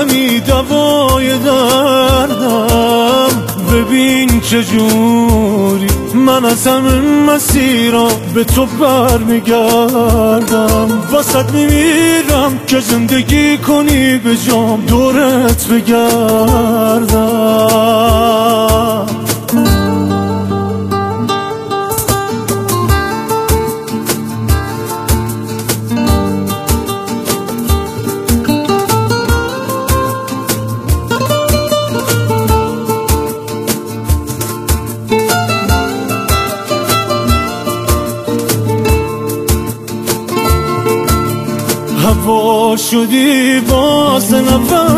عالمی دوای دردم. ببین چجوری من از همه مسیرا به تو برمیگردم. واسط میمیرم که زندگی کنی به جام دورت بگردم. هوا شدی باز نفر